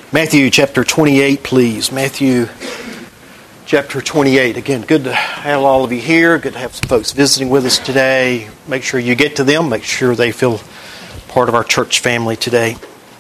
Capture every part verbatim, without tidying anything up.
Matthew chapter twenty-eight, please. Matthew chapter twenty-eight. Again, good to have all of you here. Good to have some folks visiting with us today. Make sure you get to them. Make sure they feel part of our church family today.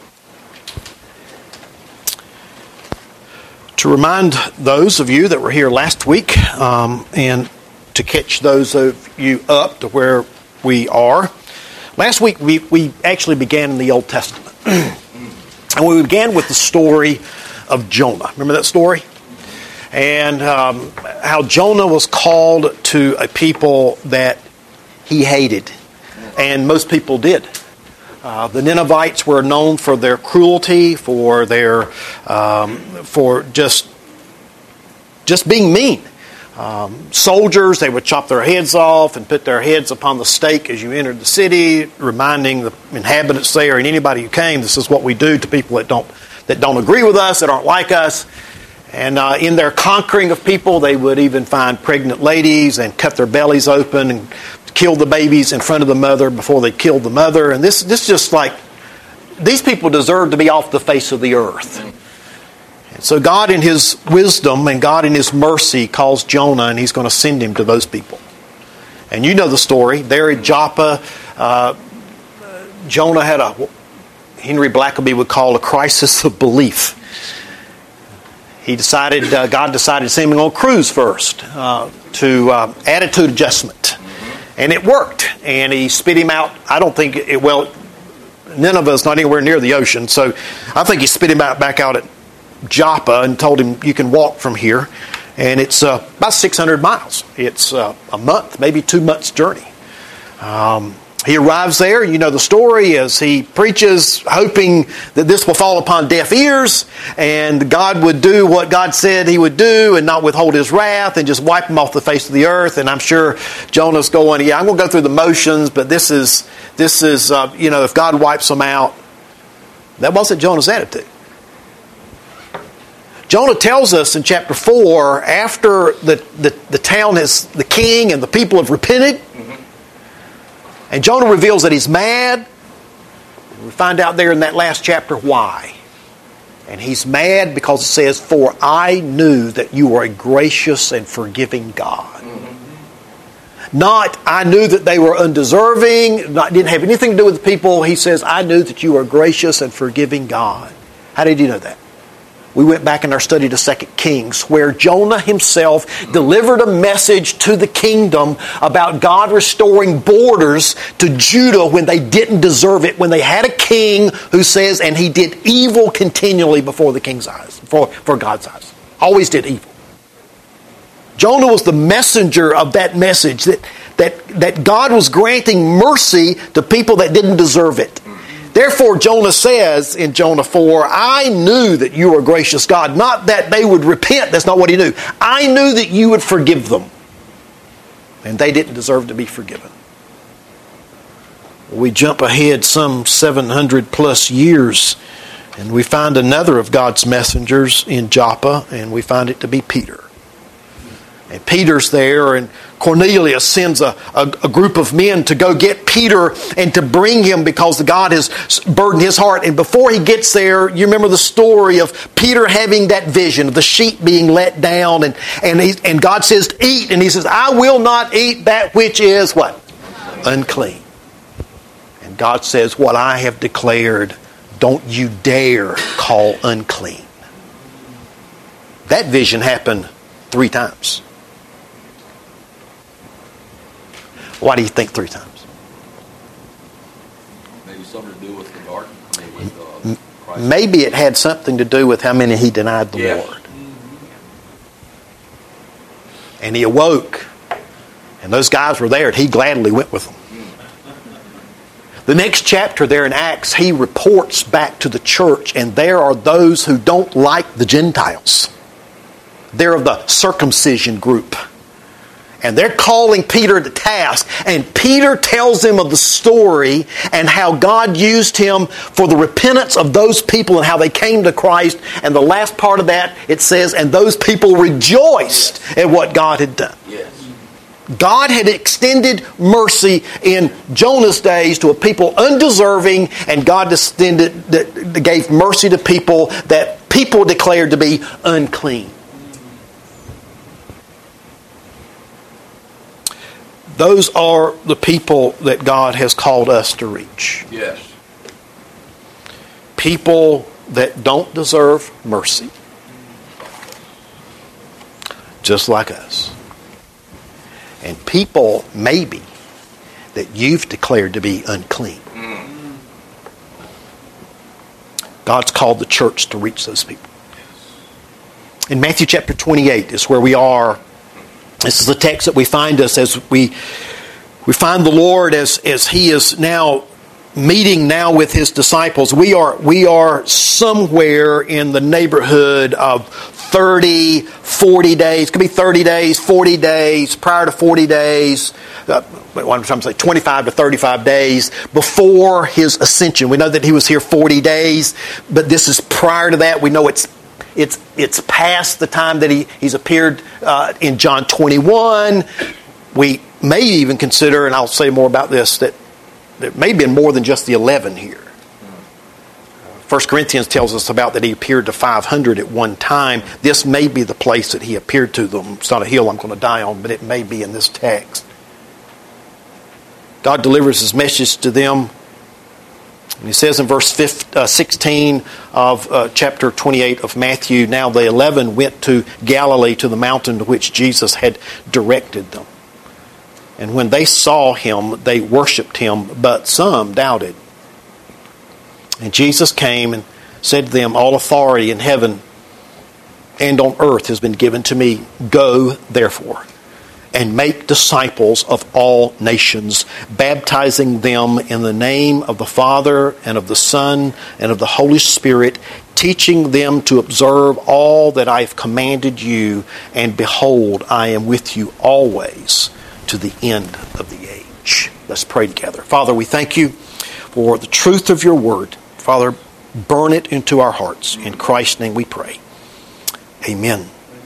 To remind those of you that were here last week, um, and to catch those of you up to where we are, last week we, we actually began in the Old Testament. And we began with the story of Jonah. Remember that story? And um, how Jonah was called to a people that he hated. And most people did. Uh, the Ninevites were known for their cruelty, for their, um, for just, just being mean. Um, soldiers, they would chop their heads off and put their heads upon the stake as you entered the city, reminding the inhabitants there and anybody who came, this is what we do to people that don't that don't agree with us, that aren't like us. And uh, in their conquering of people, they would even find pregnant ladies and cut their bellies open and kill the babies in front of the mother before they killed the mother. And this, this just like, these people deserve to be off the face of the earth. So God in His wisdom and God in His mercy calls Jonah, and He's going to send him to those people. And you know the story. There at Joppa, uh, Jonah had a, Henry Blackaby would call a crisis of belief. He decided, uh, God decided to send him on a cruise first uh, to uh, attitude adjustment. And it worked. And He spit him out. I don't think, it, well, Nineveh's not anywhere near the ocean. So I think He spit him out back out at Joppa and told him you can walk from here, and it's uh, about six hundred miles. It's uh, a month, maybe two months journey. Um, he arrives there. You know the story as he preaches, hoping that this will fall upon deaf ears and God would do what God said He would do and not withhold His wrath and just wipe him off the face of the earth. And I'm sure Jonah's going, yeah, I'm going to go through the motions, but this is this is uh, you know, if God wipes them out. That wasn't Jonah's attitude. Jonah tells us in chapter four, after the, the, the town has, the king and the people have repented, mm-hmm. and Jonah reveals that he's mad. We find out there in that last chapter why. And he's mad because it says, for I knew that you are a gracious and forgiving God. Mm-hmm. Not, I knew that they were undeserving, not, didn't have anything to do with the people. He says, I knew that you are a gracious and forgiving God. How did you know that? We went back in our study to Second Kings, where Jonah himself delivered a message to the kingdom about God restoring borders to Judah when they didn't deserve it, when they had a king who says, and he did evil continually before the king's eyes, for, for God's eyes. Always did evil. Jonah was the messenger of that message, that, that, that God was granting mercy to people that didn't deserve it. Therefore, Jonah says in Jonah four, I knew that you were a gracious God. Not that they would repent. That's not what he knew. I knew that you would forgive them. And they didn't deserve to be forgiven. We jump ahead some seven hundred plus years, and we find another of God's messengers in Joppa, and we find it to be Peter. And Peter's there, and Cornelius sends a, a, a group of men to go get Peter and to bring him because God has burdened his heart. And before he gets there, you remember the story of Peter having that vision of the sheep being let down. And, and, he, and God says, eat. And he says, I will not eat that which is what? Unclean. And God says, what I have declared, don't you dare call unclean. That vision happened three times. Why do you think three times? Maybe something to do with the garden. Maybe, with, uh, Maybe it had something to do with how many he denied the yeah. Lord. And he awoke. And those guys were there, and he gladly went with them. The next chapter there in Acts, he reports back to the church, and there are those who don't like the Gentiles. They're of the circumcision group. And they're calling Peter to task. And Peter tells them of the story and how God used him for the repentance of those people and how they came to Christ. And the last part of that, it says, and those people rejoiced yes. at what God had done. Yes. God had extended mercy in Jonah's days to a people undeserving, and God extended, gave mercy to people that people declared to be unclean. Those are the people that God has called us to reach. Yes. People that don't deserve mercy. Just like us. And people, maybe, that you've declared to be unclean. Mm. God's called the church to reach those people. In Matthew chapter twenty-eight is where we are. This is the text that we find us as we we find the Lord as, as He is now meeting now with His disciples. We are we are somewhere in the neighborhood of thirty, forty days. It could be thirty days, forty days, prior to forty days. Uh, what I'm trying to say, twenty-five to thirty-five days before His ascension. We know that He was here forty days, but this is prior to that. We know it's It's it's past the time that he, he's appeared uh, in John twenty-one. We may even consider, and I'll say more about this, that there may have been more than just the eleven here. First Corinthians tells us about that he appeared to five hundred at one time. This may be the place that he appeared to them. It's not a hill I'm going to die on, but it may be in this text. God delivers His message to them. And He says in verse sixteen of uh, chapter twenty-eight of Matthew, now the eleven went to Galilee, to the mountain to which Jesus had directed them. And when they saw Him, they worshipped Him, but some doubted. And Jesus came and said to them, all authority in heaven and on earth has been given to me. Go, therefore, and make disciples of all nations, baptizing them in the name of the Father and of the Son and of the Holy Spirit, teaching them to observe all that I have commanded you, and behold, I am with you always to the end of the age. Let's pray together. Father, we thank you for the truth of your word. Father, burn it into our hearts. In Christ's name we pray. Amen.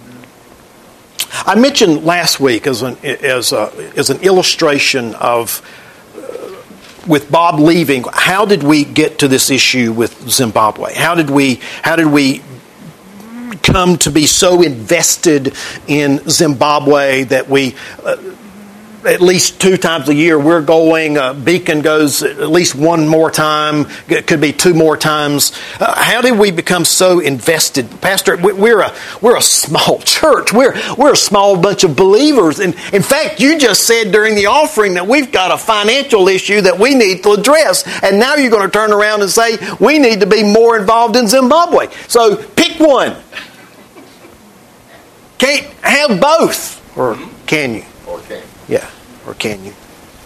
I mentioned last week as an as a, as an illustration of uh, with Bob leaving, how did we get to this issue with Zimbabwe? How did we how did we come to be so invested in Zimbabwe that we uh, at least two times a year we're going. Uh, Beacon goes at least one more time. It could be two more times. Uh, how did we become so invested, Pastor? We're a we're a small church. We're we're a small bunch of believers. And in fact, you just said during the offering that we've got a financial issue that we need to address. And now you're going to turn around and say we need to be more involved in Zimbabwe. So pick one. Can't have both, or can you? Or can. Yeah, or can you?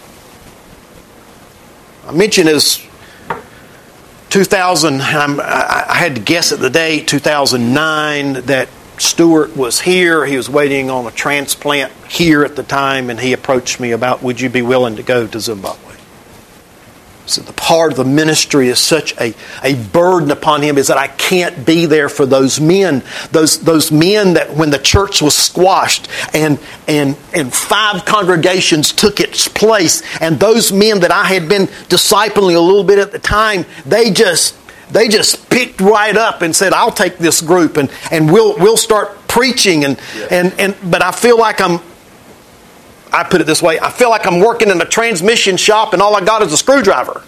I mentioned as two thousand, I'm, I had to guess at the date, two thousand nine, that Stuart was here. He was waiting on a transplant here at the time, and he approached me about, would you be willing to go to Zimbabwe? So the part of the ministry is such a, a burden upon him is that I can't be there for those men. Those those men that when the church was squashed and and and five congregations took its place, and those men that I had been discipling a little bit at the time, they just they just picked right up and said, I'll take this group and, and we'll we'll start preaching and, yeah. and, and but I feel like I'm I put it this way, I feel like I'm working in a transmission shop and all I got is a screwdriver.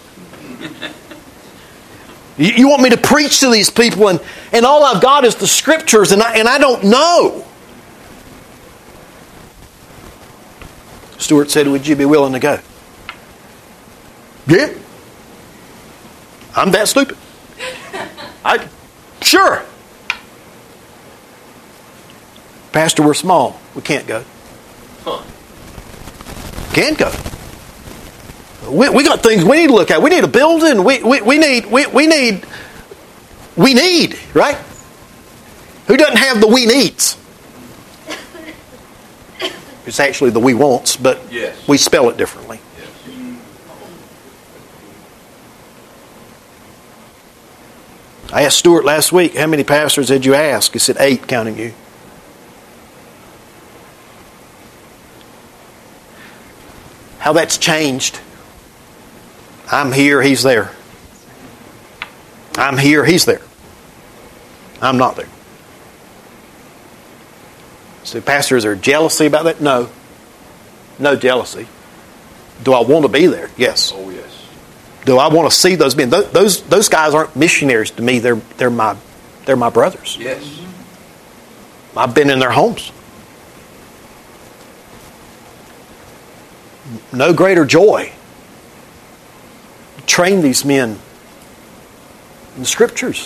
you, you want me to preach to these people and, and all I've got is the scriptures and I, and I don't know. Stuart said, would you be willing to go? Yeah. I'm that stupid. I Sure. Pastor, we're small. We can't go. Huh. Can go. We, we got things we need to look at. We need a building. We we, we need we, we need we need, right? Who doesn't have the we needs? It's actually the we wants, but yes. we spell it differently. Yes. I asked Stuart last week, how many pastors did you ask? He said eight, counting you. How that's changed. I'm here, he's there. I'm here, he's there. I'm not there. So, Pastor, is there jealousy about that? No. No jealousy. Do I want to be there? Yes. Oh, yes. Do I want to see those men? Those those, those guys aren't missionaries to me. They're they're my they're my brothers. Yes. I've been in their homes. No greater joy. Train these men in the Scriptures.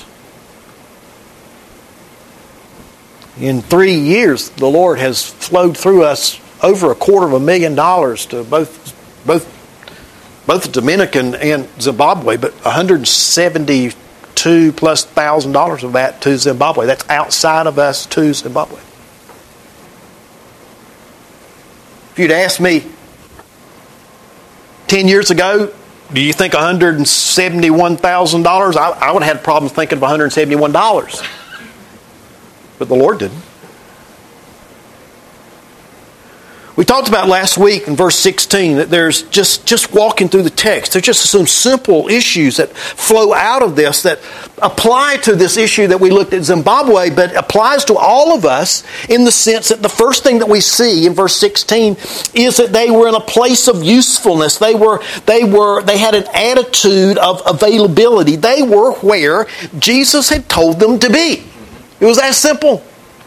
In three years, the Lord has flowed through us over a quarter of a million dollars to both both both the Dominican and Zimbabwe, but one hundred seventy-two plus thousand dollars of that to Zimbabwe. That's outside of us to Zimbabwe. If you'd asked me ten years ago, do you think one hundred seventy-one thousand dollars? I, I would have had problems thinking of one hundred seventy-one dollars. But the Lord didn't. We talked about last week in verse sixteen that there's just, just walking through the text, there's just some simple issues that flow out of this that apply to this issue that we looked at Zimbabwe, but applies to all of us in the sense that the first thing that we see in verse sixteen is that they were in a place of usefulness. They were, they were, they had an attitude of availability. They were where Jesus had told them to be. It was that simple.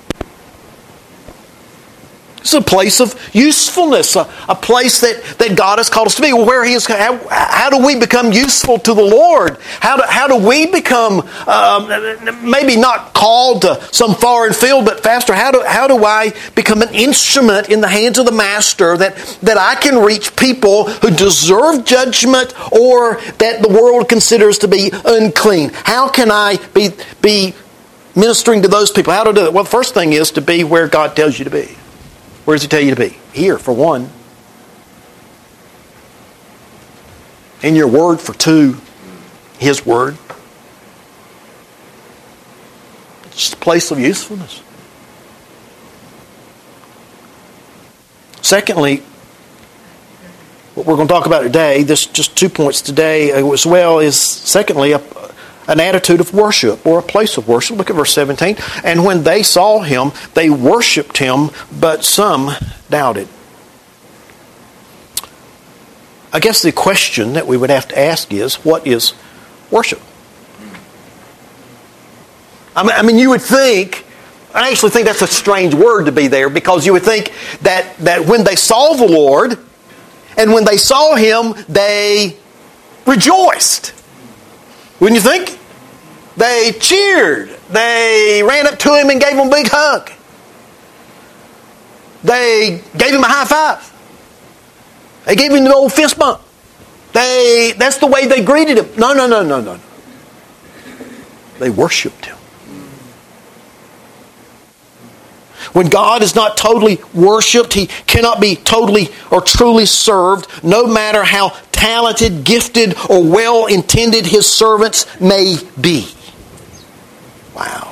It's a place of usefulness, a, a place that, that God has called us to be. Well, where He is, how, how do we become useful to the Lord? How do, how do we become, um, maybe not called to some foreign field, but faster, how do, how do I become an instrument in the hands of the Master that, that I can reach people who deserve judgment or that the world considers to be unclean? How can I be, be ministering to those people? How to do it? Well, the first thing is to be where God tells you to be. Where does He tell you to be? Here, for one. In your Word, for two. His Word. It's just a place of usefulness. Secondly, what we're going to talk about today, this just two points today as well, is secondly, a an attitude of worship or a place of worship. Look at verse seventeen. And when they saw Him, they worshipped Him, but some doubted. I guess the question that we would have to ask is, what is worship? I mean, I mean you would think, I actually think that's a strange word to be there, because you would think that, that when they saw the Lord, and when they saw Him, they rejoiced. Wouldn't you think? They cheered. They ran up to Him and gave Him a big hug. They gave Him a high five. They gave Him the old fist bump. They, that's the way they greeted Him. No, no, no, no, no. They worshipped Him. When God is not totally worshipped, He cannot be totally or truly served, no matter how talented, gifted, or well-intended His servants may be. Wow.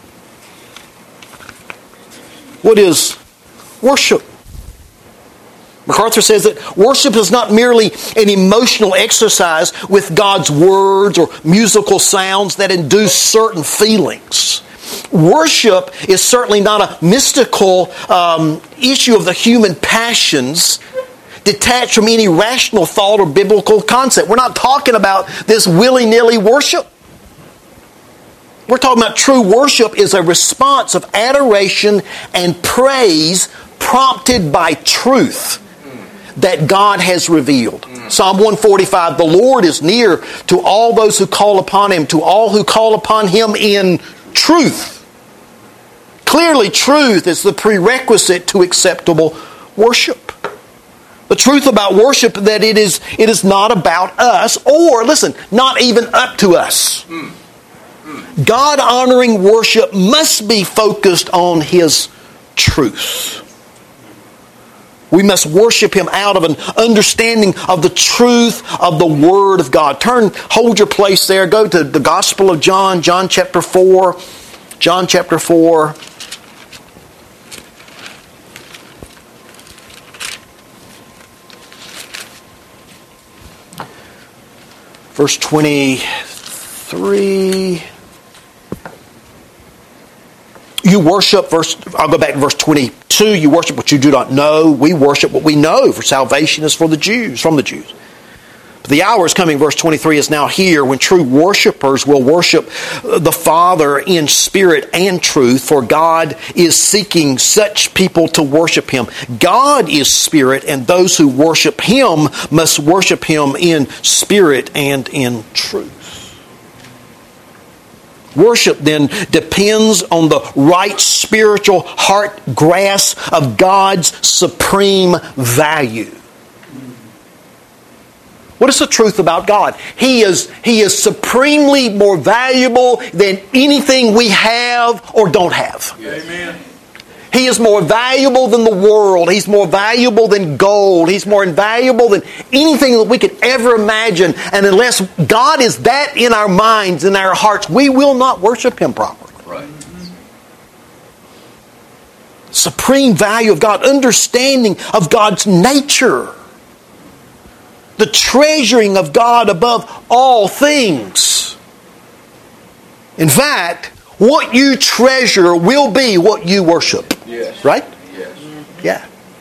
What is worship? MacArthur says that worship is not merely an emotional exercise with God's words or musical sounds that induce certain feelings. Worship is certainly not a mystical um, issue of the human passions detached from any rational thought or biblical concept. We're not talking about this willy-nilly worship. We're talking about true worship is a response of adoration and praise prompted by truth that God has revealed. Psalm one forty-five, the Lord is near to all those who call upon Him, to all who call upon Him in truth. Clearly, truth is the prerequisite to acceptable worship. The truth about worship that it is, it is not about us, or, listen, not even up to us. Mm. Mm. God-honoring worship must be focused on His truth. We must worship Him out of an understanding of the truth of the Word of God. Turn, hold your place there. Go to the Gospel of John, John chapter four. John chapter four. Verse twenty-three. You worship, verse, I'll go back to verse twenty-two, you worship what you do not know. We worship what we know, for salvation is for the Jews, from the Jews. But the hour is coming, verse twenty-three is now here, when true worshipers will worship the Father in spirit and truth, for God is seeking such people to worship Him. God is spirit, and those who worship Him must worship Him in spirit and in truth. Worship then depends on the right spiritual heart grasp of God's supreme value. What is the truth about God? He is, He is supremely more valuable than anything we have or don't have. Amen. He is more valuable than the world. He's more valuable than gold. He's more invaluable than anything that we could ever imagine. And unless God is that in our minds, in our hearts, we will not worship Him properly. Right. Supreme value of God, understanding of God's nature, the treasuring of God above all things. In fact, what you treasure will be what you worship. Yes. Right? Yes. Yeah.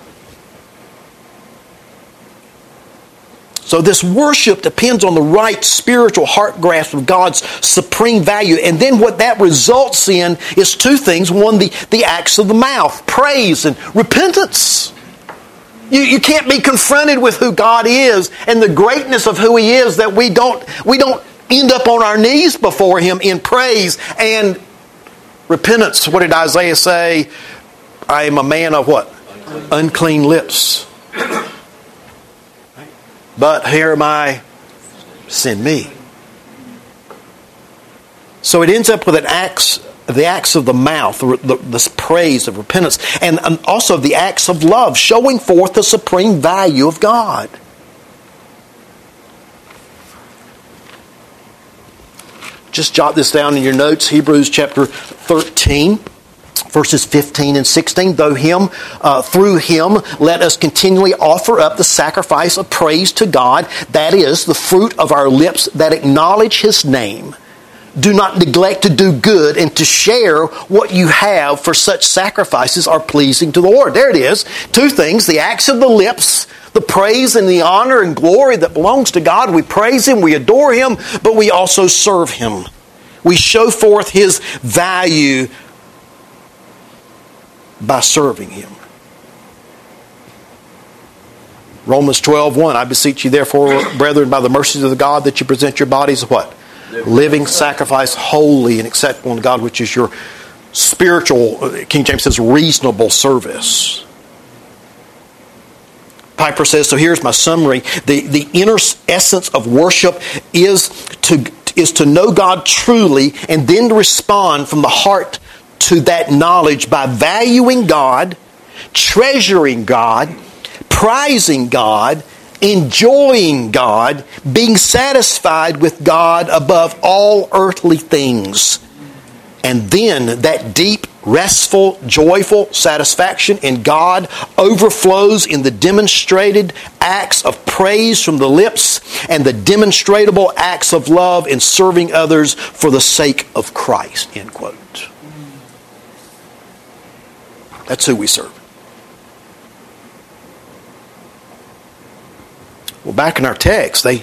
So this worship depends on the right spiritual heart grasp of God's supreme value. And then what that results in is two things. One, the, the acts of the mouth, praise and repentance. You, you can't be confronted with who God is and the greatness of who He is that we don't, we don't end up on our knees before Him in praise and repentance. What did Isaiah say? I am a man of what? Unclean, Unclean lips. But here am I, send me. So it ends up with an acts, the acts of the mouth, the, the, this praise of repentance, and, and also the acts of love, showing forth the supreme value of God. Just jot this down in your notes. Hebrews chapter thirteen, verses fifteen and sixteen. Though him, uh, through Him, let us continually offer up the sacrifice of praise to God. That is, the fruit of our lips that acknowledge His name. Do not neglect to do good and to share what you have, for such sacrifices are pleasing to the Lord. There it is. Two things. The acts of the lips, the praise and the honor and glory that belongs to God. We praise Him, we adore Him, but we also serve Him. We show forth His value by serving Him. Romans twelve one, I beseech you therefore, brethren, by the mercies of God, that you present your bodies what? Living sacrifice, holy and acceptable to God, which is your spiritual, King James says, reasonable service. Piper says, so here's my summary. The, the inner essence of worship is to, is to know God truly and then to respond from the heart to that knowledge by valuing God, treasuring God, prizing God, enjoying God, being satisfied with God above all earthly things. And then that deep, restful, joyful satisfaction in God overflows in the demonstrated acts of praise from the lips and the demonstrable acts of love in serving others for the sake of Christ. End quote. That's who we serve. Well, back in our text, they,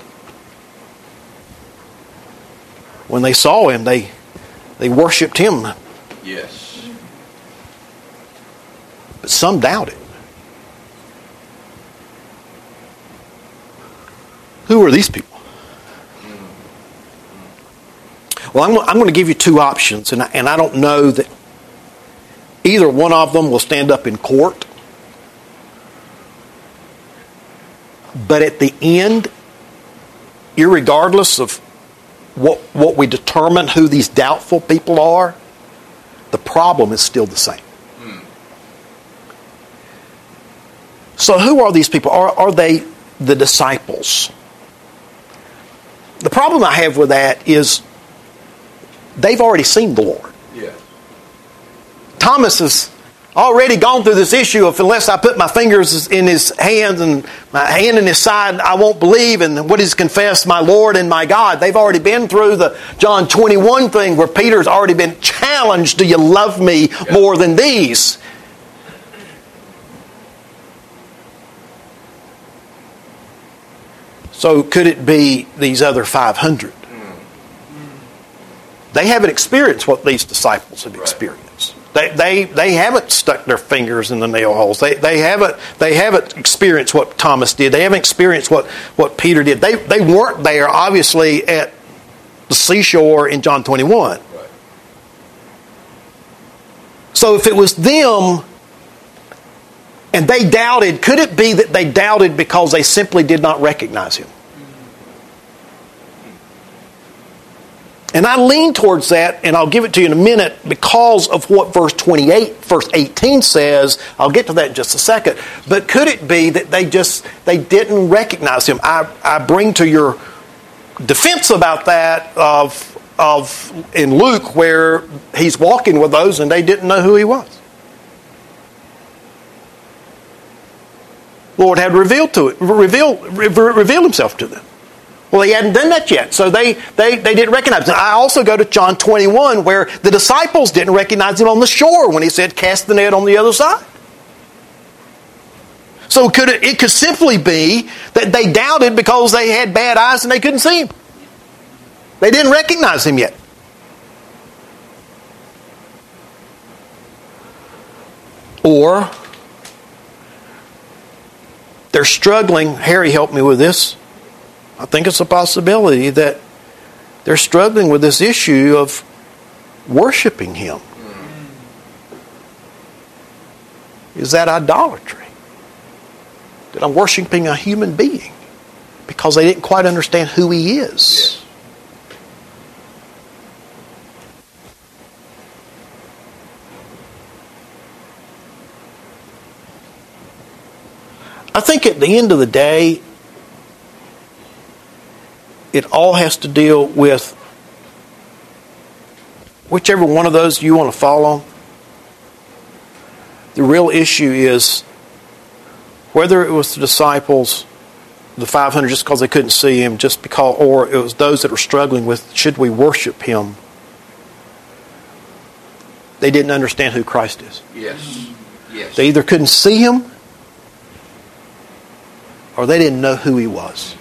when they saw Him, they they worshipped Him. Yes. But some doubted. Who are these people? Well, I'm, I'm going to give you two options, and I, and I don't know that either one of them will stand up in court. But at the end, irregardless of what, what we determine who these doubtful people are, the problem is still the same. Hmm. So who are these people? Are, are they the disciples? The problem I have with that is they've already seen the Lord. Yeah. Thomas is, already gone through this issue of unless I put my fingers in his hands and my hand in his side, I won't believe. And what he's confessed, my Lord and my God. They've already been through the John twenty-one thing where Peter's already been challenged. Do you love me more than these? So could it be these other five hundred? They haven't experienced what these disciples have experienced. They, they, they haven't stuck their fingers in the nail holes. They, they, haven't, they haven't experienced what Thomas did. They haven't experienced what, what Peter did. They, they weren't there, obviously, at the seashore in John twenty-one. Right. So if it was them and they doubted, could it be that they doubted because they simply did not recognize him? And I lean towards that, and I'll give it to you in a minute because of what verse twenty-eight, verse eighteen says. I'll get to that in just a second. But could it be that they just, they didn't recognize him? I, I bring to your defense about that of, of in Luke where he's walking with those and they didn't know who he was. Lord had revealed to it, revealed, revealed himself to them. Well, he hadn't done that yet, so they, they, they didn't recognize him. I also go to John twenty-one, where the disciples didn't recognize him on the shore when he said, cast the net on the other side. So could it, it could simply be that they doubted because they had bad eyes and they couldn't see him. They didn't recognize him yet. Or they're struggling. Harry helped me with this. I think it's a possibility that they're struggling with this issue of worshiping him. Is that idolatry? That I'm worshiping a human being because they didn't quite understand who he is. I think at the end of the day, it all has to deal with whichever one of those you want to follow. The real issue is whether it was the disciples, the five hundred, just because they couldn't see him, just because, or it was those that were struggling with, should we worship him? They didn't understand who Christ is. Yes. Yes. They either couldn't see him or they didn't know who he was.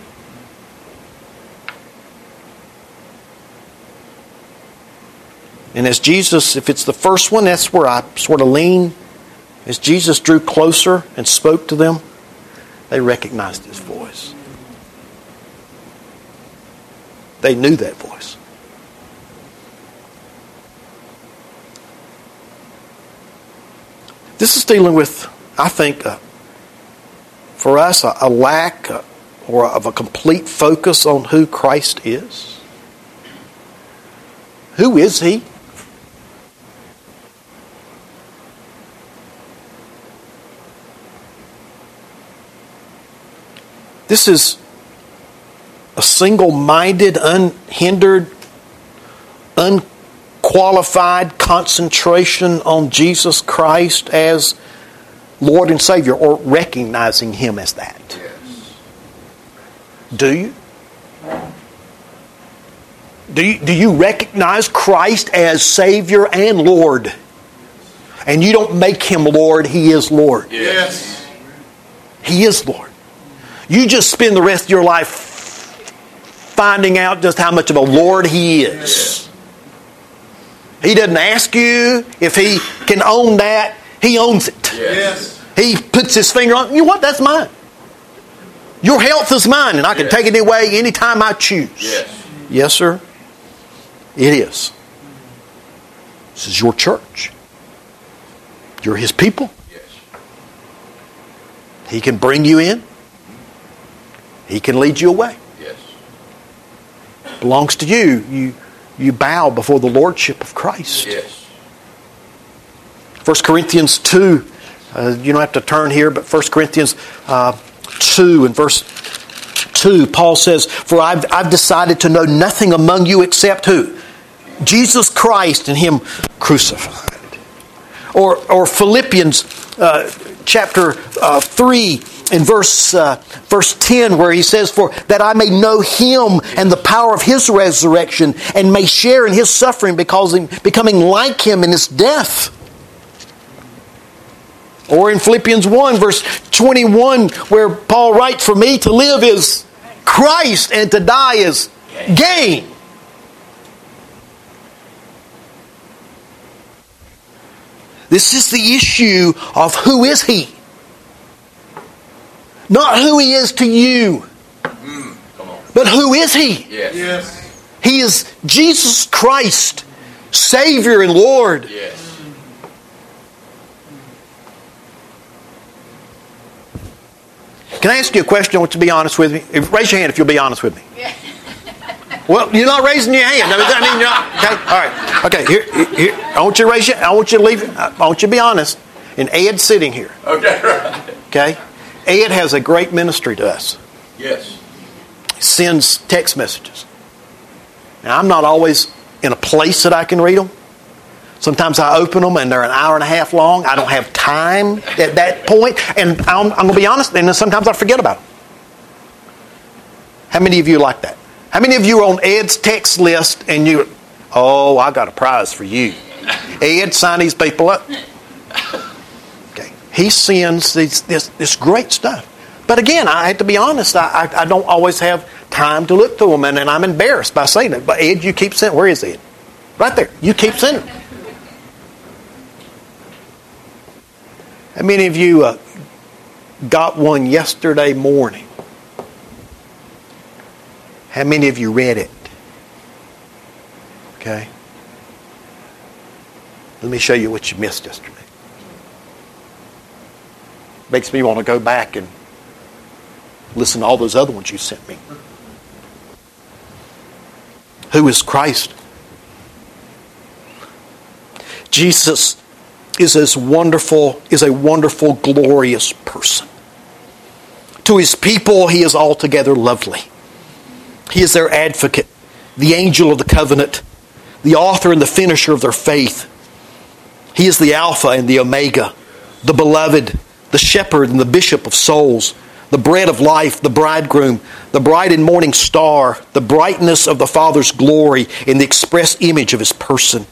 And as Jesus, if it's the first one, that's where I sort of lean. As Jesus drew closer and spoke to them, they recognized his voice. They knew that voice. This is dealing with, I think, uh, for us, a, a lack uh, or of a complete focus on who Christ is. Who is he? This is a single-minded, unhindered, unqualified concentration on Jesus Christ as Lord and Savior, or recognizing him as that. Yes. Do you? Do you, do you recognize Christ as Savior and Lord? And you don't make him Lord, he is Lord. Yes. He is Lord. You just spend the rest of your life finding out just how much of a Lord he is. He doesn't ask you if he can own that. He owns it. Yes. He puts his finger on, you know what, that's mine. Your health is mine, and I can yes. take it away anytime I choose. Yes. Yes, sir. It is. This is your church. You're his people. Yes. He can bring you in. He can lead you away. Yes. It belongs to you. You you bow before the lordship of Christ. Yes. First Corinthians two, uh, you don't have to turn here, but First Corinthians uh, two and verse two, Paul says, "For I've, I've decided to know nothing among you except who? Jesus Christ and him crucified. Or, or Philippians uh, chapter uh, three and verse, uh, verse ten, where he says, "For that I may know Him and the power of His resurrection, and may share in His suffering, because in becoming like Him in His death." Or in Philippians one, verse twenty-one, where Paul writes, "For me to live is Christ, and to die is gain." This is the issue of who is He. Not who He is to you. Mm, come on. But who is He? Yes. Yes. He is Jesus Christ, Savior and Lord. Yes. Can I ask you a question? I want you to be honest with me. If, raise your hand if you'll be honest with me. Yeah. Well, you're not raising your hand. I mean, I mean, you're not. Okay, all right. Okay, here, here. I want you to raise your. I want you to leave. I want you to be honest. And Ed's sitting here. Okay. Right. Okay, Ed has a great ministry to us. Yes. He sends text messages. Now, I'm not always in a place that I can read them. Sometimes I open them and they're an hour and a half long. I don't have time at that point. And I'm, I'm going to be honest, and then sometimes I forget about them. How many of you like that? How many of you are on Ed's text list and you, "Oh, I got a prize for you. Ed, sign these people up." Okay. He sends these, this, this great stuff. But again, I have to be honest, I, I, I don't always have time to look through them, and, and I'm embarrassed by saying it. But Ed, you keep sending. Where is Ed? Right there. You keep sending. How many of you uh, got one yesterday morning? How many of you read it? Okay. Let me show you what you missed yesterday. Makes me want to go back and listen to all those other ones you sent me. Who is Christ? Jesus is as wonderful, is a wonderful, glorious person. To His people, He is altogether lovely. He is their advocate, the angel of the covenant, the author and the finisher of their faith. He is the Alpha and the Omega, the beloved, the shepherd and the bishop of souls, the bread of life, the bridegroom, the bright and morning star, the brightness of the Father's glory in the express image of His person.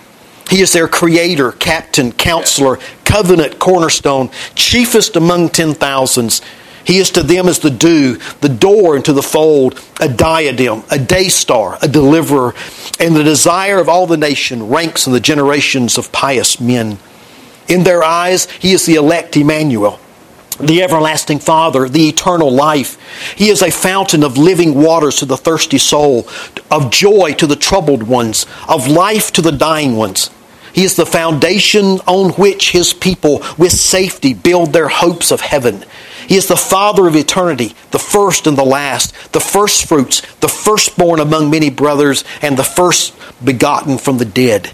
He is their creator, captain, counselor, covenant cornerstone, chiefest among ten thousands. He is to them as the dew, the door into the fold, a diadem, a day star, a deliverer, and the desire of all the nation, ranks in the generations of pious men. In their eyes, He is the elect Emmanuel, the everlasting Father, the eternal life. He is a fountain of living waters to the thirsty soul, of joy to the troubled ones, of life to the dying ones. He is the foundation on which His people with safety build their hopes of heaven. He is the Father of eternity, the first and the last, the first fruits, the firstborn among many brothers, and the first begotten from the dead.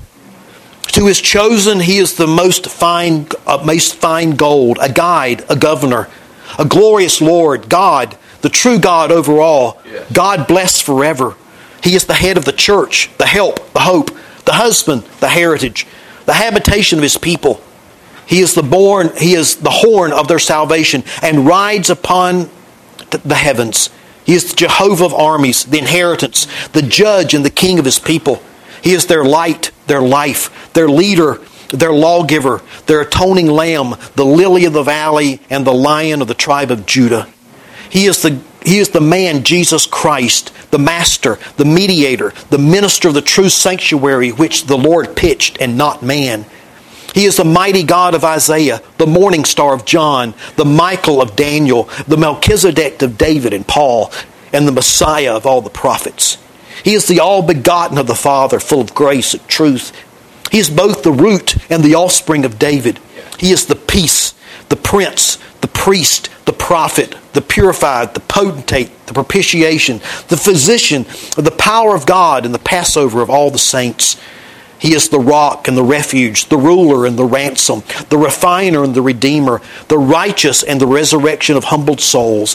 To His chosen, He is the most fine, uh, most fine gold, a guide, a governor, a glorious Lord, God, the true God over all, yes. God blessed forever. He is the head of the church, the help, the hope, the husband, the heritage, the habitation of His people. He is the born, He is the horn of their salvation, and rides upon the heavens. He is Jehovah of armies, the inheritance, the judge and the king of His people. He is their light, their life, their leader, their lawgiver, their atoning lamb, the lily of the valley, and the lion of the tribe of Judah. He is the He is the man, Jesus Christ, the master, the mediator, the minister of the true sanctuary which the Lord pitched and not man. He is the mighty God of Isaiah, the morning star of John, the Michael of Daniel, the Melchizedek of David and Paul, and the Messiah of all the prophets. He is the all-begotten of the Father, full of grace and truth. He is both the root and the offspring of David. He is the peace, the prince, the priest, the prophet, the purified, the potentate, the propitiation, the physician, the power of God, and the Passover of all the saints. He is the rock and the refuge, the ruler and the ransom, the refiner and the redeemer, the righteous and the resurrection of humbled souls.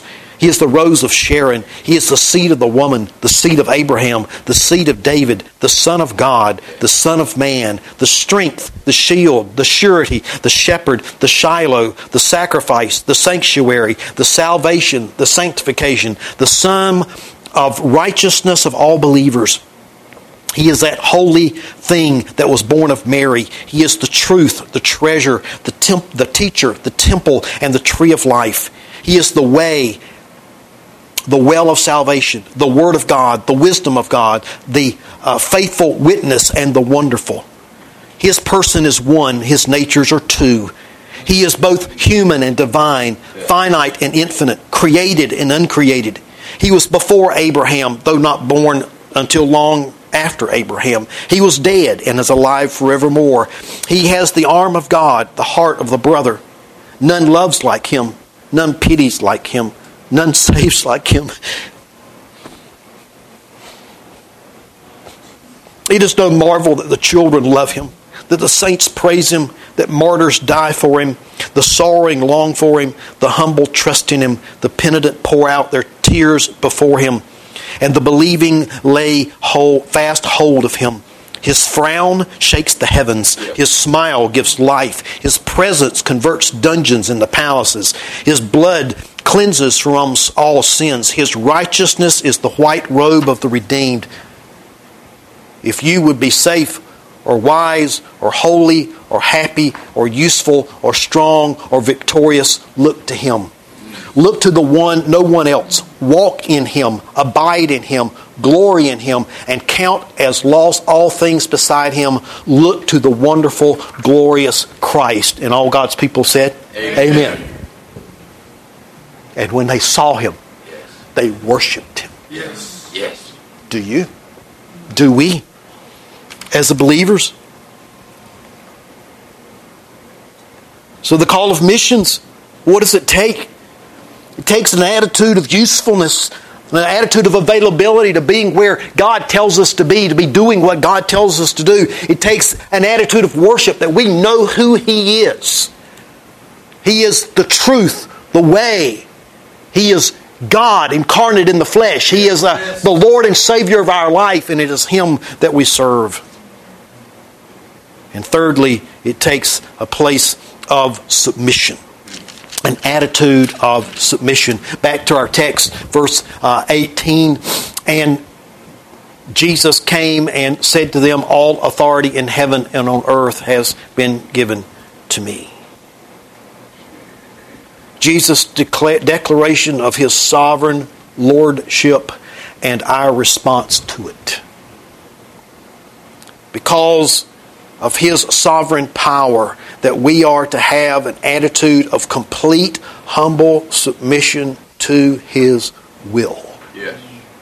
He is the rose of Sharon. He is the seed of the woman, the seed of Abraham, the seed of David, the Son of God, the Son of Man, the strength, the shield, the surety, the shepherd, the Shiloh, the sacrifice, the sanctuary, the salvation, the sanctification, the sum of righteousness of all believers. He is that holy thing that was born of Mary. He is the truth, the treasure, the temp- the teacher, the temple, and the tree of life. He is the way, the well of salvation, the Word of God, the wisdom of God, the uh, faithful witness, and the wonderful. His person is one, His natures are two. He is both human and divine, finite and infinite, created and uncreated. He was before Abraham, though not born until long after Abraham. He was dead and is alive forevermore. He has the arm of God, the heart of the brother. None loves like Him. None pities like Him. None saves like Him. It is no marvel that the children love Him, that the saints praise Him, that martyrs die for Him, the sorrowing long for Him, the humble trust in Him, the penitent pour out their tears before Him, and the believing lay hold, fast hold of Him. His frown shakes the heavens. His smile gives life. His presence converts dungeons into palaces. His blood cleanses from all sins. His righteousness is the white robe of the redeemed. If you would be safe or wise or holy or happy or useful or strong or victorious, look to Him. Look to the one, no one else. Walk in Him, abide in Him, glory in Him, and count as lost all things beside Him. Look to the wonderful, glorious Christ. And all God's people said, Amen. Amen. And when they saw Him, yes, they worshipped Him. Yes. Yes. Do you? Do we? As the believers? So the call of missions, what does it take? It takes an attitude of usefulness, an attitude of availability to being where God tells us to be, to be doing what God tells us to do. It takes an attitude of worship that we know who He is. He is the truth, the way. He is God incarnate in the flesh. He is uh, the Lord and Savior of our life, and it is Him that we serve. And thirdly, it takes a place of submission. An attitude of submission. Back to our text, verse uh, eighteen. And Jesus came and said to them, all authority in heaven and on earth has been given to me. Jesus' decla- declaration of His sovereign lordship and our response to it. Because of His sovereign power, that we are to have an attitude of complete, humble submission to His will. Yes.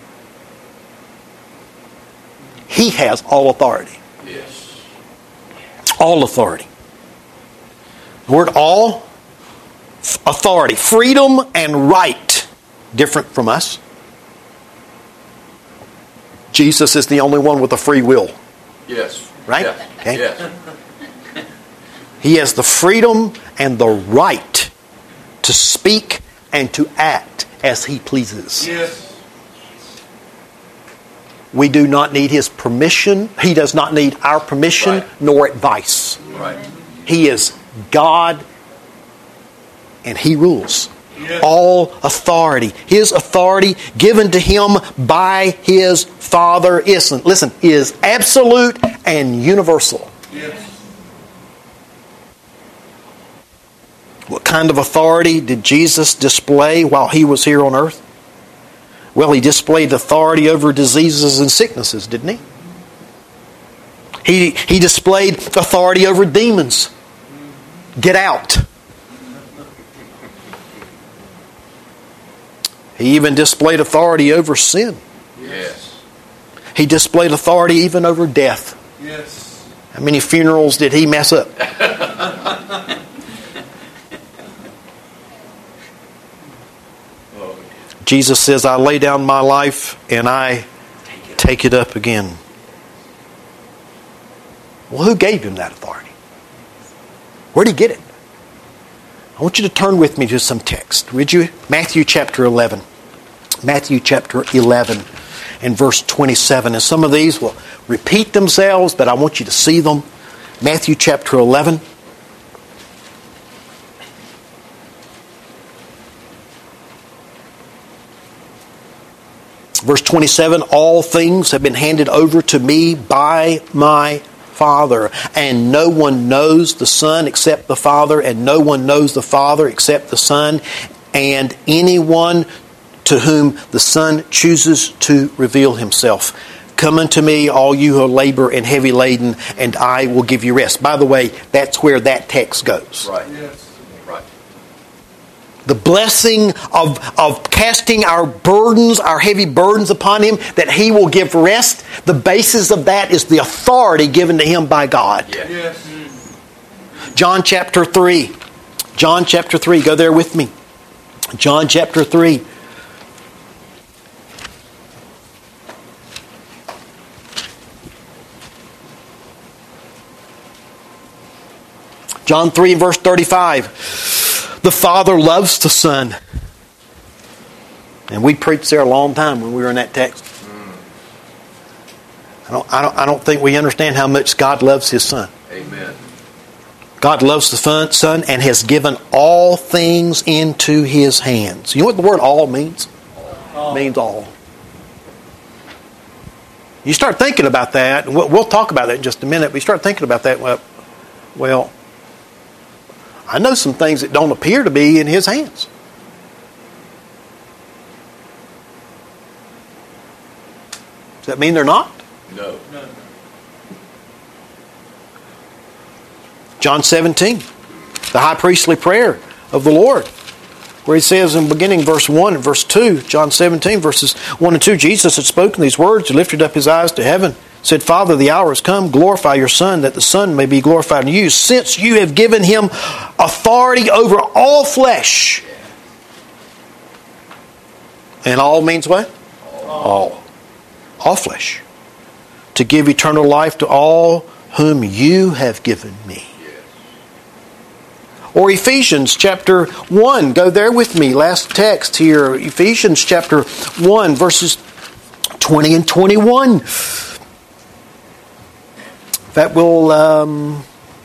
He has all authority. Yes. All authority. The word all, authority, freedom and right, different from us. Jesus is the only one with a free will. Yes. Right? Yeah. Okay. Yes. He has the freedom and the right to speak and to act as He pleases. Yes. We do not need His permission. He does not need our permission Right. nor advice. Right. He is God and He rules. Yes. All authority. His authority given to Him by His Father is, listen, is absolute and universal. Yes. What kind of authority did Jesus display while He was here on earth? Well, He displayed authority over diseases and sicknesses, didn't He? He, he displayed authority over demons. Get out. He even displayed authority over sin. Yes. He displayed authority even over death. Yes. How many funerals did He mess up? Jesus says, I lay down my life and I take it up again. Well, who gave Him that authority? Where did He get it? I want you to turn with me to some text. Would you? Matthew chapter eleven. Matthew chapter eleven and verse twenty-seven. And some of these will repeat themselves, but I want you to see them. Matthew chapter eleven. Verse twenty-seven, all things have been handed over to me by my Father, and no one knows the Son except the Father, and no one knows the Father except the Son, and anyone to whom the Son chooses to reveal Himself. Come unto me, all you who labor and heavy laden, and I will give you rest. By the way, that's where that text goes. Right. Yes. Right. The blessing of, of casting our burdens, our heavy burdens upon Him, that He will give rest. The basis of that is the authority given to Him by God. Yes. John chapter three. John chapter three. Go there with me. John chapter three. John three verse thirty-five. The Father loves the Son. And we preached there a long time when we were in that text. I don't, I don't, I don't think we understand how much God loves His Son. Amen. God loves the Son and has given all things into His hands. You know what the word all means? All. It means all. You start thinking about that, and we'll, we'll talk about that in just a minute, but you start thinking about that, well, well I know some things that don't appear to be in His hands. Does that mean they're not? No. No. John seventeen, the high priestly prayer of the Lord, where He says in beginning verse one and verse two, John seventeen verses one and two, Jesus had spoken these words, He lifted up His eyes to heaven, said, Father, the hour has come, glorify your Son, that the Son may be glorified in you, since you have given Him authority over all flesh. And all means what? All. All flesh. To give eternal life to all whom you have given me. Or Ephesians chapter one. Go there with me. Last text here. Ephesians chapter one verses twenty and twenty-one. That will... Um,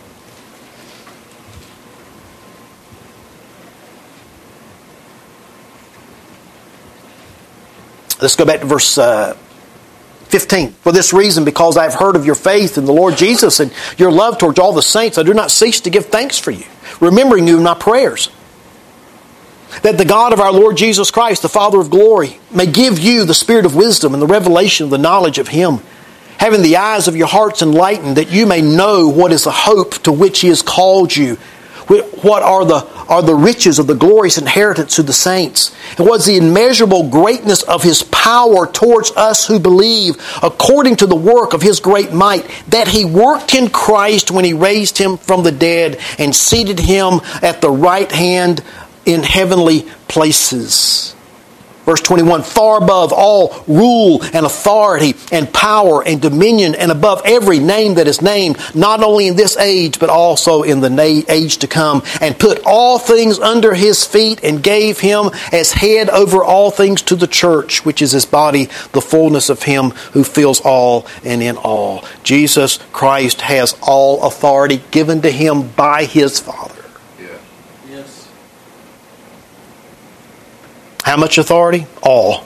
let's go back to verse uh, fifteen. For this reason, because I have heard of your faith in the Lord Jesus and your love towards all the saints, I do not cease to give thanks for you, remembering you in my prayers, that the God of our Lord Jesus Christ, the Father of glory, may give you the spirit of wisdom and the revelation of the knowledge of Him, having the eyes of your hearts enlightened, that you may know what is the hope to which He has called you, what are the, are the riches of the glorious inheritance of the saints, and what is the immeasurable greatness of His power towards us who believe, according to the work of His great might, that He worked in Christ when He raised Him from the dead and seated Him at the right hand in heavenly places. Verse twenty-one, far above all rule and authority and power and dominion and above every name that is named, not only in this age but also in the na- age to come, and put all things under His feet and gave Him as head over all things to the church, which is His body, the fullness of Him who fills all and in all. Jesus Christ has all authority given to Him by His Father. How much authority? All.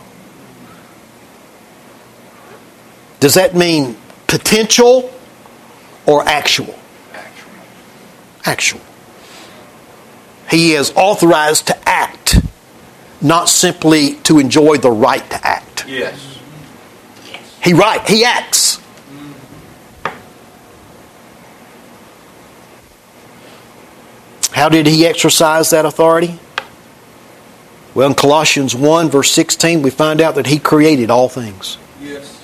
Does that mean potential or actual? Actual. Actual. He is authorized to act, not simply to enjoy the right to act. Yes. He right. He acts. How did He exercise that authority? Well, in Colossians one, verse sixteen, we find out that He created all things. Yes.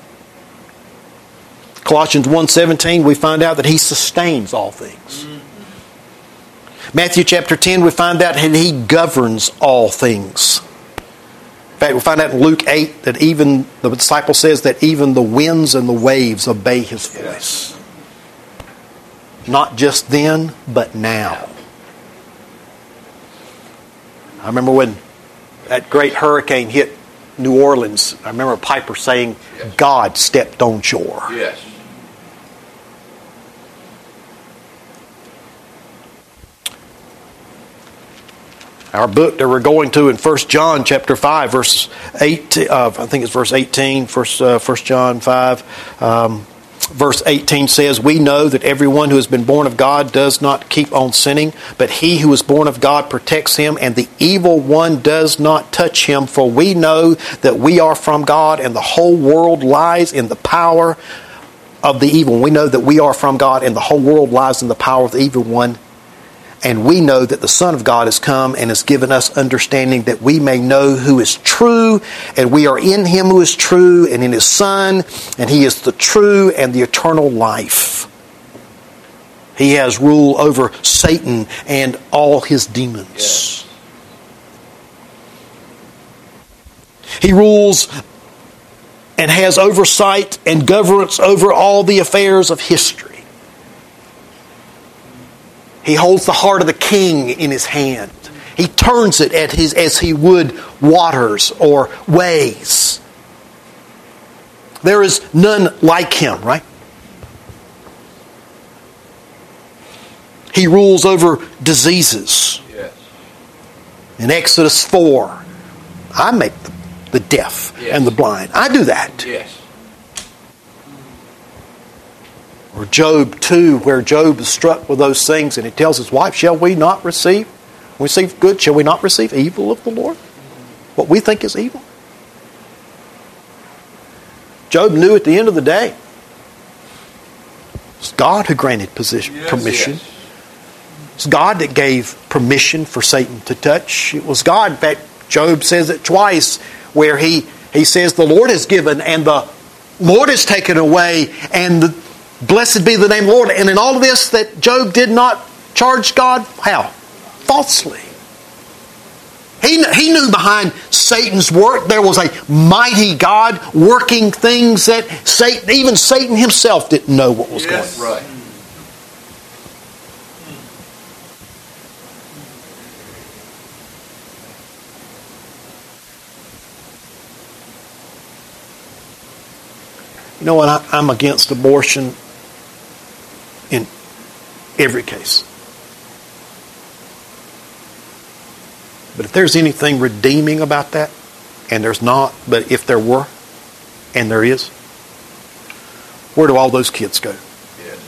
Colossians one seventeen, we find out that He sustains all things. Mm-hmm. Matthew chapter ten, we find out that He governs all things. In fact, we find out in Luke eight that even, the disciple says that even the winds and the waves obey His voice. Yes. Not just then, but now. I remember when that great hurricane hit New Orleans, I remember Piper saying, Yes. God stepped on shore. Yes. Our book that we're going to in First John chapter five, verse eight, uh, I think it's verse eighteen, First, uh, First John five, um, verse eighteen says, we know that everyone who has been born of God does not keep on sinning, but he who is born of God protects him, and the evil one does not touch him. For we know that we are from God, and the whole world lies in the power of the evil one. We know that we are from God, and the whole world lies in the power of the evil one. And we know that the Son of God has come and has given us understanding that we may know who is true, and we are in him who is true, and in his Son, and he is the true and the eternal life. He has rule over Satan and all his demons. Yes. He rules and has oversight and governance over all the affairs of history. He holds the heart of the king in his hand. He turns it at his, as he would waters or waves. There is none like him, right? He rules over diseases. Yes. In Exodus four, I make the, the deaf Yes. and the blind. I do that. Yes. Or Job two, where Job is struck with those things and he tells his wife, shall we not receive? Receive good, shall we not receive evil of the Lord? What we think is evil? Job knew at the end of the day, it's God who granted position, Yes. permission. Yes. It's God that gave permission for Satan to touch. It was God. In fact, Job says it twice, where he, he says the Lord has given and the Lord has taken away, and the blessed be the name of the Lord. And in all of this, that Job did not charge God, how? Falsely. He, he knew behind Satan's work there was a mighty God working things that Satan, even Satan himself didn't know what was Yes. going on. Right. You know what? I, I'm against abortion in every case. But if there's anything redeeming about that, and there's not, but if there were, and there is, where do all those kids go? Yes.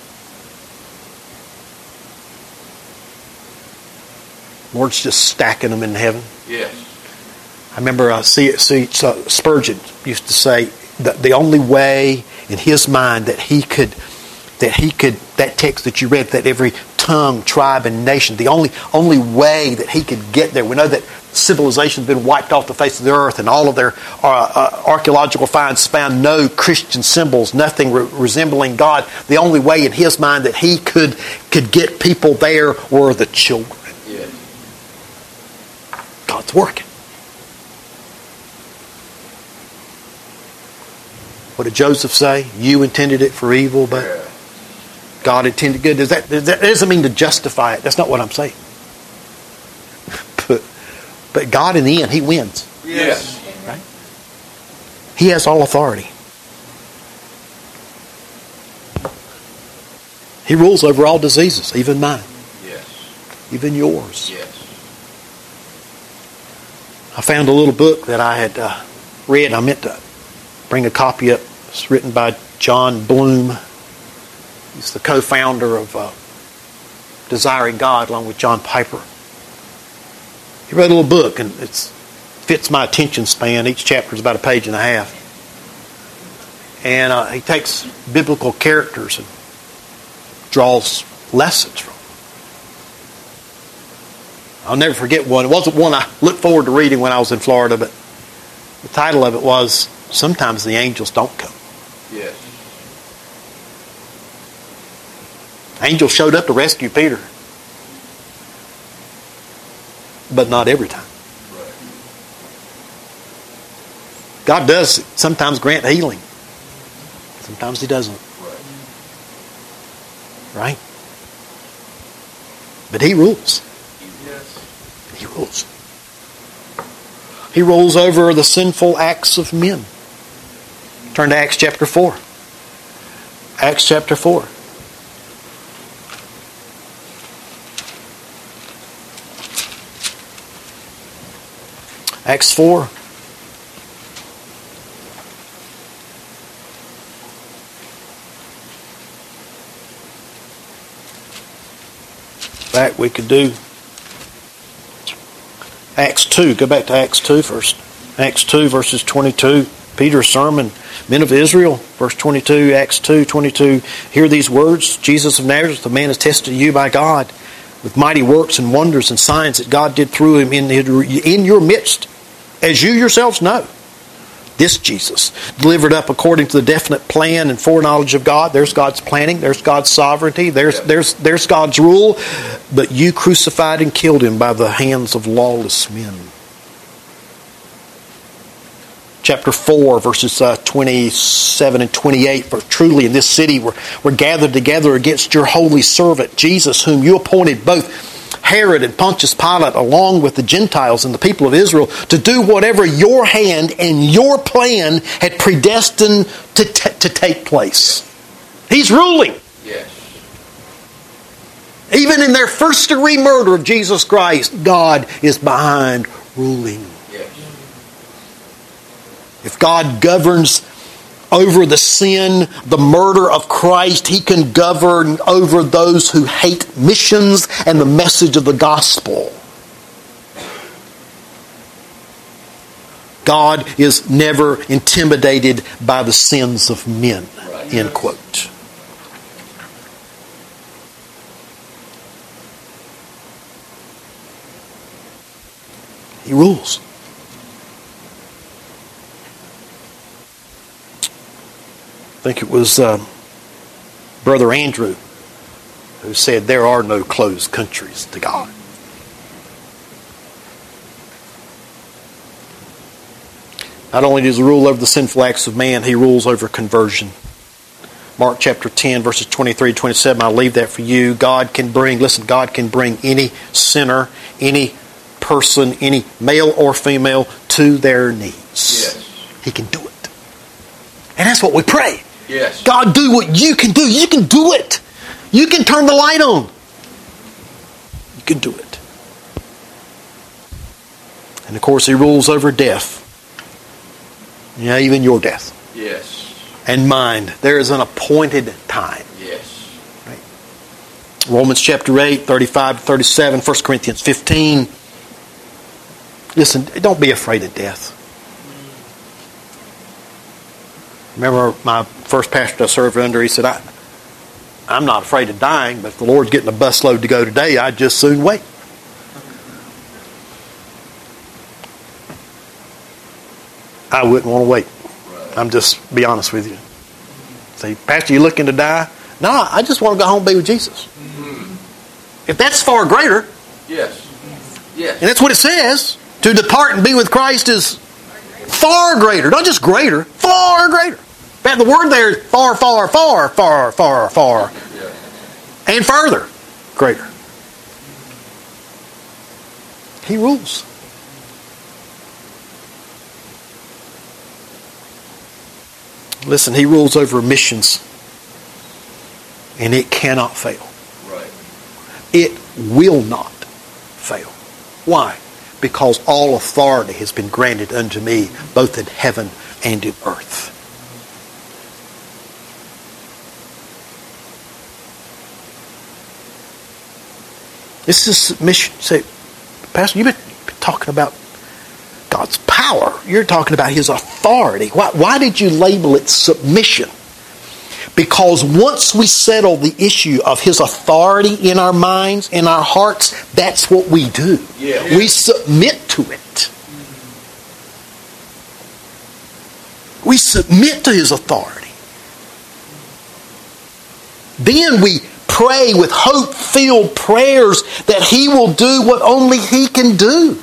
Lord's just stacking them in heaven. Yes. I remember uh, C. C. Spurgeon used to say that the only way in his mind that he could, that he could, that text that you read, that every tongue, tribe, and nation, the only only way that he could get there. We know that civilization's been wiped off the face of the earth, and all of their uh, uh, archaeological finds found no Christian symbols, nothing re- resembling God. The only way in his mind that he could could get people there were the children. Yes. God's working. What did Joseph say? You intended it for evil, but Yeah. God intended good. Does that, does that, that doesn't mean to justify it. That's not what I'm saying. But, but God in the end, He wins. Yes. Right? He has all authority. He rules over all diseases, even mine, Yes. even yours. Yes. I found a little book that I had uh, read. I meant to bring a copy up. It's written by John Bloom. He's the co-founder of uh, Desiring God, along with John Piper. He wrote a little book, and it fits my attention span. Each chapter is about a page and a half. And uh, he takes biblical characters and draws lessons from them. I'll never forget one. It wasn't one I looked forward to reading when I was in Florida, but the title of it was, Sometimes the Angels Don't Come. Yes. Angels showed up to rescue Peter. But not every time. Right. God does sometimes grant healing. Sometimes He doesn't. Right. Right? But He rules. Yes. He rules. He rules over the sinful acts of men. Turn to Acts chapter four. Acts chapter four. Acts four. In fact, we could do Acts two. Go back to Acts two first. Acts two, verses twenty-two. Peter's sermon, men of Israel, verse twenty-two, Acts two, twenty-two. Hear these words, Jesus of Nazareth, the man is tested to you by God with mighty works and wonders and signs that God did through him in, in your midst, as you yourselves know. This Jesus, delivered up according to the definite plan and foreknowledge of God. There's God's planning. There's God's sovereignty. There's, there's, there's God's rule. But you crucified and killed him by the hands of lawless men. Chapter four, verses uh, twenty-seven and twenty-eight. For truly in this city we're, we're gathered together against your holy servant, Jesus, whom you appointed both Herod and Pontius Pilate, along with the Gentiles and the people of Israel, to do whatever your hand and your plan had predestined to, t- to take place. He's ruling. Yes. Even in their first degree murder of Jesus Christ, God is behind ruling. Yes. If God governs over the sin, the murder of Christ, He can govern over those who hate missions and the message of the gospel. God is never intimidated by the sins of men. Right. End quote. He rules. I think it was uh, Brother Andrew who said there are no closed countries to God. Not only does He rule over the sinful acts of man, He rules over conversion. Mark chapter ten, verses twenty-three to twenty-seven, I'll leave that for you. God can bring, listen, God can bring any sinner, any person, any male or female to their knees. Yes. He can do it. And that's what we pray. Yes. God, do what you can do. You can do it. You can turn the light on. You can do it. And of course, He rules over death. Yeah, even your death. Yes. And mine. There is an appointed time. Yes. Right? Romans chapter eight, thirty-five to thirty-seven, First Corinthians fifteen. Listen, don't be afraid of death. Remember my first pastor I served under, he said, I, I'm not afraid of dying, but if the Lord's getting a busload to go today, I'd just soon wait. I wouldn't want to wait. I'm just, be honest with you. Say, Pastor, you looking to die? No, I just want to go home and be with Jesus. Mm-hmm. If that's far greater. Yes. Yes. And that's what it says. To depart and be with Christ is far greater. Not just greater, far greater. In fact, the word there is far, far, far, far, far, far. Yeah. And further, greater. He rules. Listen, He rules over missions. And it cannot fail. Right. It will not fail. Why? Because all authority has been granted unto me, both in heaven and in earth. This is submission. Say, Pastor, you've been talking about God's power. You're talking about His authority. Why, why did you label it submission? Because once we settle the issue of His authority in our minds, in our hearts, that's what we do. Yeah. We submit to it. We submit to His authority. Then we pray with hope-filled prayers that He will do what only He can do.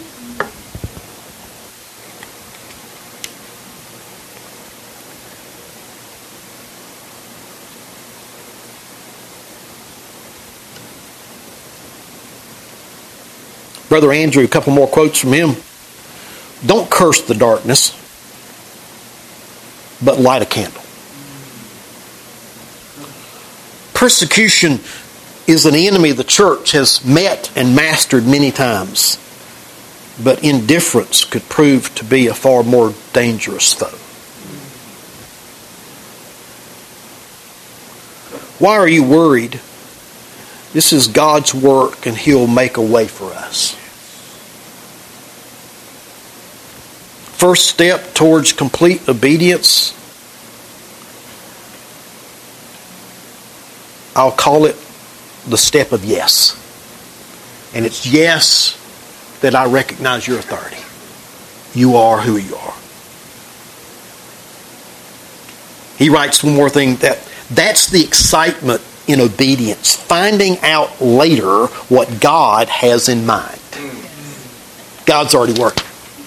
Brother Andrew, a couple more quotes from him. Don't curse the darkness, but light a candle. Persecution is an enemy the church has met and mastered many times, but indifference could prove to be a far more dangerous foe. Why are you worried? This is God's work, and He'll make a way for us. First step towards complete obedience, I'll call it the step of yes. And it's yes that I recognize your authority. You are who you are. He writes one more thing, that that's the excitement in obedience, finding out later what God has in mind. God's already working.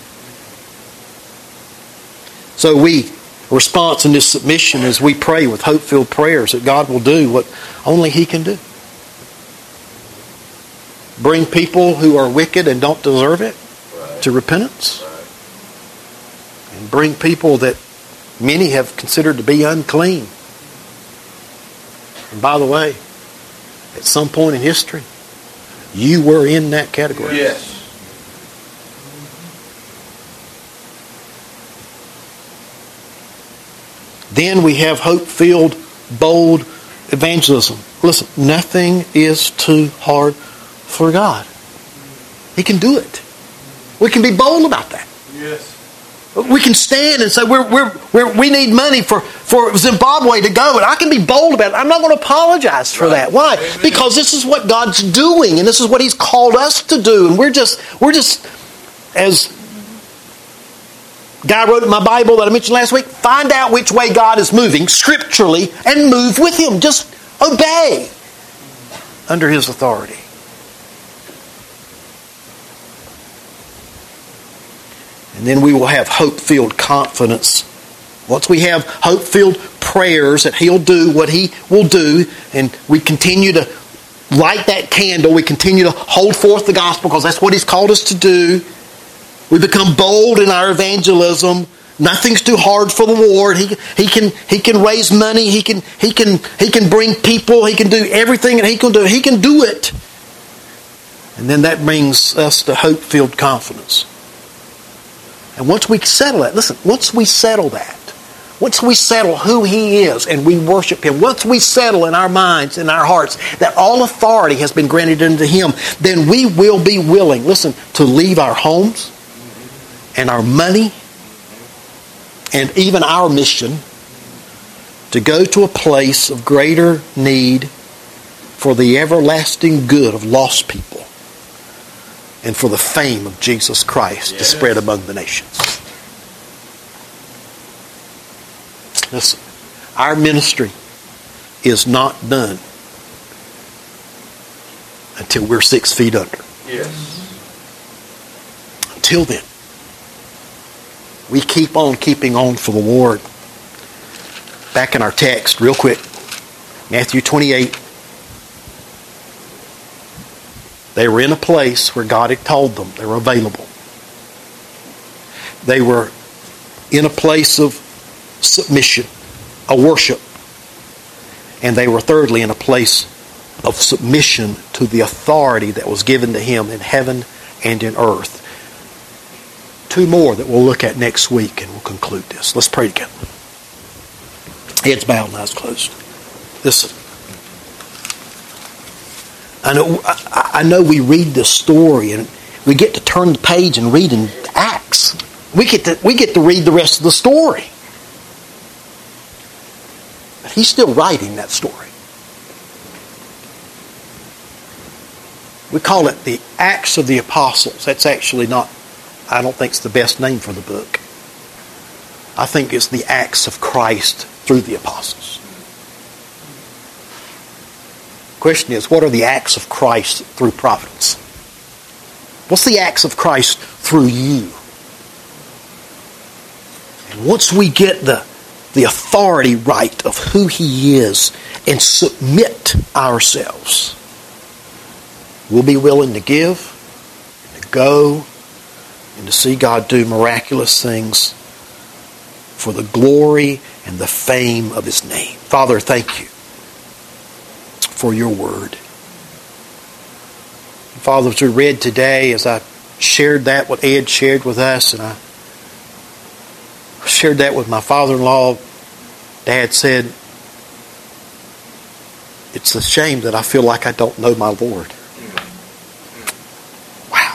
So we, response in this submission is we pray with hope-filled prayers that God will do what only He can do. Bring people who are wicked and don't deserve it right. to repentance. Right. And bring people that many have considered to be unclean. And by the way, at some point in history, you were in that category. Yes. Then we have hope-filled, bold evangelism. Listen, nothing is too hard for God. He can do it. We can be bold about that. Yes. We can stand and say we're, we're, we're, we need money for, for Zimbabwe to go, and I can be bold about it. I'm not going to apologize for right. that. Why? Amen. Because this is what God's doing, and this is what He's called us to do, and we're just we're just as guy wrote in my Bible that I mentioned last week, find out which way God is moving scripturally and move with Him. Just obey under His authority. And then we will have hope-filled confidence. Once we have hope-filled prayers that He'll do what He will do, and we continue to light that candle, we continue to hold forth the gospel because that's what He's called us to do. We become bold in our evangelism. Nothing's too hard for the Lord. He, he can He can raise money. He can He can He can bring people. He can do everything that He can do. He can do it. And then that brings us to hope-filled confidence. And once we settle that, listen, once we settle that, once we settle who He is and we worship Him, once we settle in our minds, in our hearts, that all authority has been granted unto Him, then we will be willing, listen, to leave our homes and our money and even our mission to go to a place of greater need for the everlasting good of lost people and for the fame of Jesus Christ yes. to spread among the nations. Listen, our ministry is not done until we're six feet under. Yes. Until then, we keep on keeping on for the Lord. Back in our text, real quick, Matthew twenty-eight. They were in a place where God had told them they were available. They were in a place of submission, a worship. And they were thirdly in a place of submission to the authority that was given to Him in heaven and in earth. Two more that we'll look at next week and we'll conclude this. Let's pray together. Heads bowed and eyes closed. Listen. I know, I, I know we read this story and we get to turn the page and read in Acts. We get to, we get to read the rest of the story. But He's still writing that story. We call it the Acts of the Apostles. That's actually not, I don't think it's the best name for the book. I think it's the Acts of Christ through the Apostles. Question is, what are the acts of Christ through Providence? What's the acts of Christ through you? And once we get the, the authority right of who He is and submit ourselves, we'll be willing to give, to go, and to see God do miraculous things for the glory and the fame of His name. Father, thank you for your word. Father, as we read today, as I shared that, what Ed shared with us, and I shared that with my father-in-law, Dad said, it's a shame that I feel like I don't know my Lord. Wow.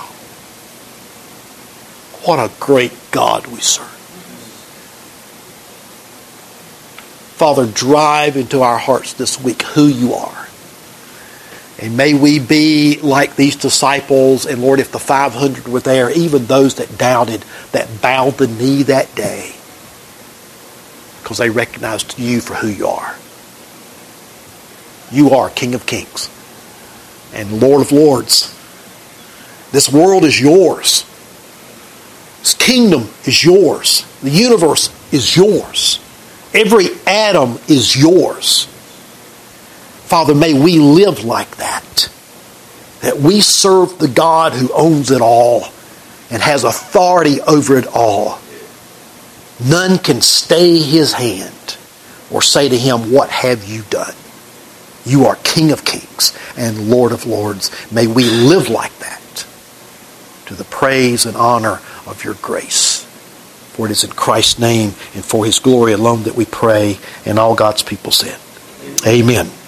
What a great God we serve. Father, drive into our hearts this week who you are. And may we be like these disciples, and Lord, if the five hundred were there, even those that doubted, that bowed the knee that day, because they recognized you for who you are. You are King of Kings and Lord of Lords. This world is yours. This kingdom is yours. The universe is yours. Every atom is yours. Father, may we live like that. That we serve the God who owns it all and has authority over it all. None can stay His hand or say to Him, what have you done? You are King of Kings and Lord of Lords. May we live like that to the praise and honor of your grace. For it is in Christ's name and for His glory alone that we pray, and all God's people said, amen.